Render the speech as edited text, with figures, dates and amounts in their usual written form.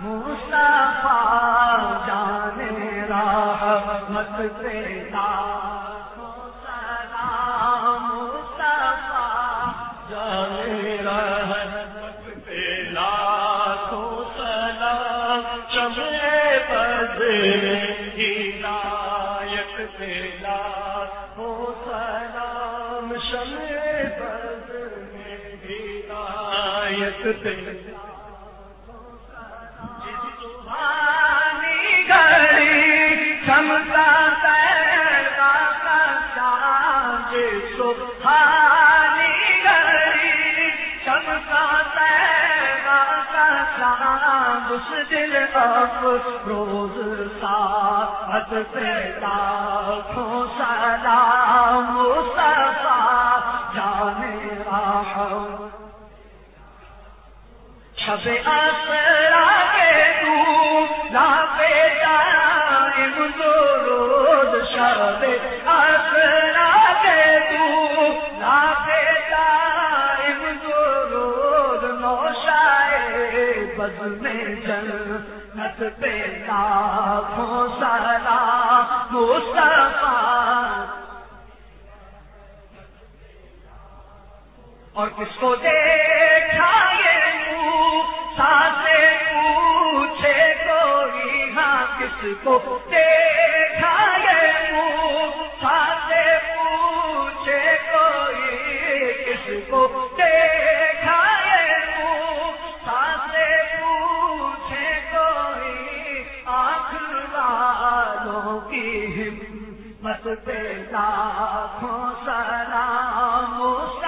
مصطفیٰ جانے رحمت پہ لاکھوں سلام، مصطفیٰ جانے رحمت پہ لاکھوں سلام، شمع بز ہدایت پہ لاکھوں سلام، شمع بز ہدایت پہ چمکا پیدا کا چاند، سبحانی گھڑی چمکا پیدا کا چاند، اس دل افروز ساعت پہ لاکھوں سلام، مصطفیٰ جانے رحمت شب اسرا کے دولہا پہ دائم درود، شب اسرا کے دولہا پہ دائم درود، نوشائے بزم جنت پہ لاکھوں سلام، مصطفیٰ اور کس کو دیکھا یہ موسیٰ سے پوچھے کوئی، ہاں کس کو دیکھا یہ موسیٰ سے پوچھے کوئی، کس کو دیکھا یہ موسیٰ سے پوچھے کوئی، آنکھ والوں کی ہمت پہ لاکھوں سلام،